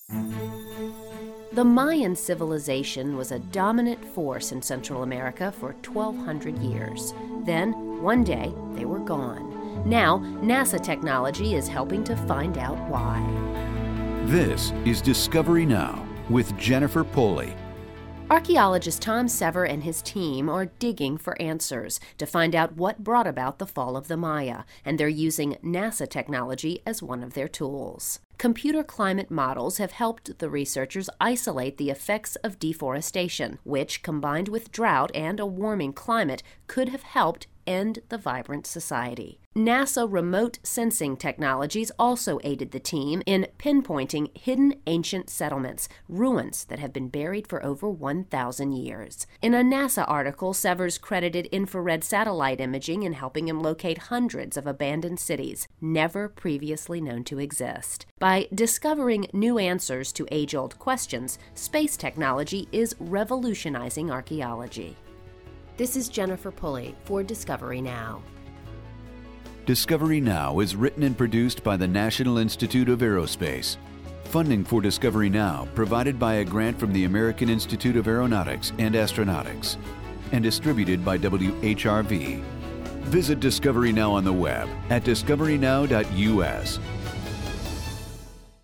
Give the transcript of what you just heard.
The Mayan civilization was a dominant force in Central America for 1,200 years. Then, one day, they were gone. Now, NASA technology is helping to find out why. This is Discovery Now with Jennifer Pulley. Archaeologist Tom Sever and his team are digging for answers to find out what brought about the fall of the Maya, and they're using NASA technology as one of their tools. Computer climate models have helped the researchers isolate the effects of deforestation, which, combined with drought and a warming climate, could have helped end the vibrant society. NASA remote sensing technologies also aided the team in pinpointing hidden ancient settlements, ruins that have been buried for over 1,000 years. In a NASA article, Severs credited infrared satellite imaging in helping him locate hundreds of abandoned cities never previously known to exist. By discovering new answers to age-old questions, space technology is revolutionizing archaeology. This is Jennifer Pulley for Discovery Now. Discovery Now is written and produced by the National Institute of Aerospace. Funding for Discovery Now provided by a grant from the American Institute of Aeronautics and Astronautics and distributed by WHRV. Visit Discovery Now on the web at discoverynow.us